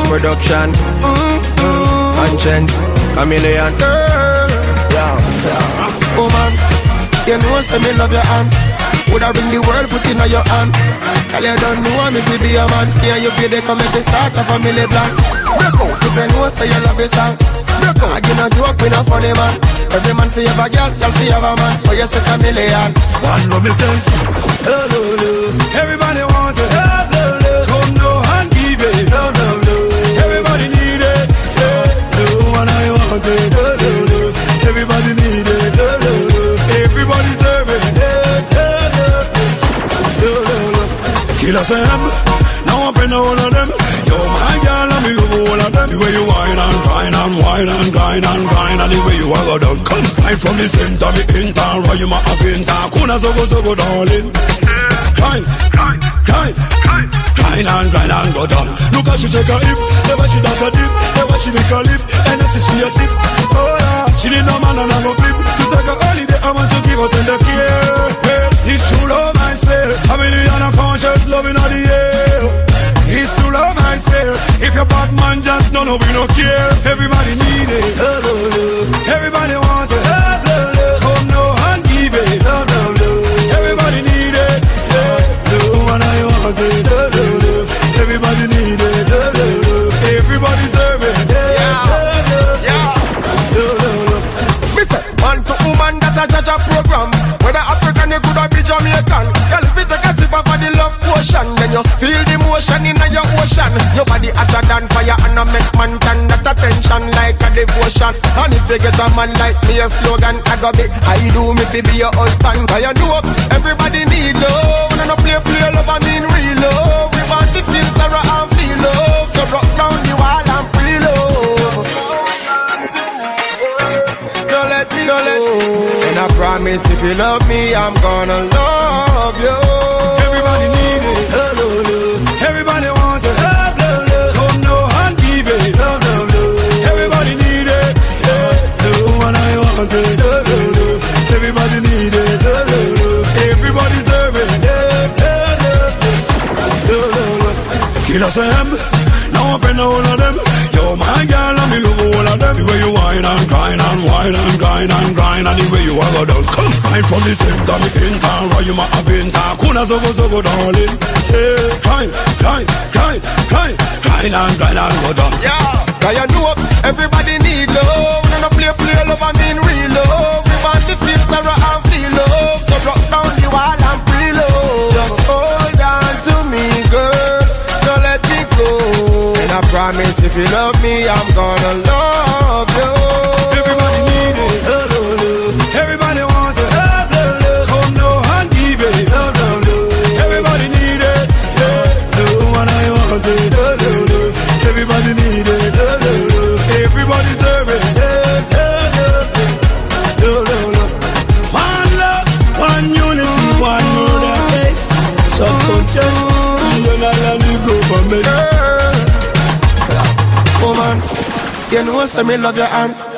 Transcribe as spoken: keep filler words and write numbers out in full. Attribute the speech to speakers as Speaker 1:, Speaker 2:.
Speaker 1: production. Mm-hmm. Conscience, chameleon. Yeah, yeah. Oh man, you know say me love your hand. Woulda bring the world put in your hand. Girl you don't know me fi be a man. Can you feel they come make me start a family plan? Break out if you know say you love your song. Break out, I give no joke with no funny man. Every man fi have a girl, girl fi have a man. But you say chameleon.
Speaker 2: One love me say, oh no no. Everybody want it, oh no no. Come now and give it, oh no no. Everybody need it, yeah. No one I want it, oh no no. Everybody need it, oh no no. Everybody serve it, yeah, yeah, yeah. Oh no no. Kill us them, now I'm paying all of them. Yo my girl, and me love all of them. The way you whine and grind and whine and grind and grind, and the way you are go down. Come right from the center, me enter, where you ma have enter. Kuna so go so go darling. Grind, grind, grind, grind, grind and grind and go down. Look how she shake her hip, never she dance a dip, never she make a lip, and then she a sip. Oh yeah, she need no man and I go flip. To take a holiday, I want to give her tender care. Well, it's true love I swear, a million of conscious loving all the air. It's true love I swear. If you're bad man, just no, no, we don't care. Everybody need it, oh no no. Everybody want it, oh no no. Come now and give it, oh no no. Everybody need it, yeah. No one I want it, oh no no. Everybody need it, oh no no. Everybody serve it, yeah, yeah, yeah. No no no.
Speaker 1: Mister, man to woman that a judge a program. Whether African you could have be Jamaican. Girl, if you take a sip of the love potion, then you feel the motion in your ocean. Your body hotter than fire and a make man turn that attention like a devotion. And if you get a man like me, a slogan I go be, I do me fi be your husband. Cause you know everybody need love. When I no play play love, I mean real love. We want the feel terror and feel love. So rock down the wall and pre-love. Don't let me, don't let me. And I promise if you love me, I'm gonna love you.
Speaker 2: Everybody need it, oh no no. Everybody want it, oh no no. Come now and give it, oh no no. Everybody need it, yeah. No one I want it, oh no no. Everybody need it, oh no no. Everybody serve it, yeah, yeah, yeah. Oh no no. Kill us them, now I'm paying all of them. Yo my girl, and me love all of them. The way you whine and grind and whine and grind and grind, and the way you are go down. Come right from the center, me enter, where you ma have enter. Kuna so go so go darling. Yeah, grind, grind, grind, grind, grind and grind and go down.
Speaker 1: Yeah, cause you know everybody need love. We don't play play love, I mean real love. We want the feel terror and feel love. So rock down the wall and pre-love. Just hold on to me, girl. Don't let me go. And I promise if you love me, I'm gonna love you.
Speaker 2: Everybody need it, oh no no. Everybody want it, oh no no. Come now and give it, oh no no. Everybody need it, yeah. No one I want it, oh no no. Everybody need it, oh no no. Everybody serve it, yeah, yeah, yeah. No no no. One love, one unity, one mother base. Subconscious, you know how you go for me.
Speaker 1: Oh man, you know say me love your hand.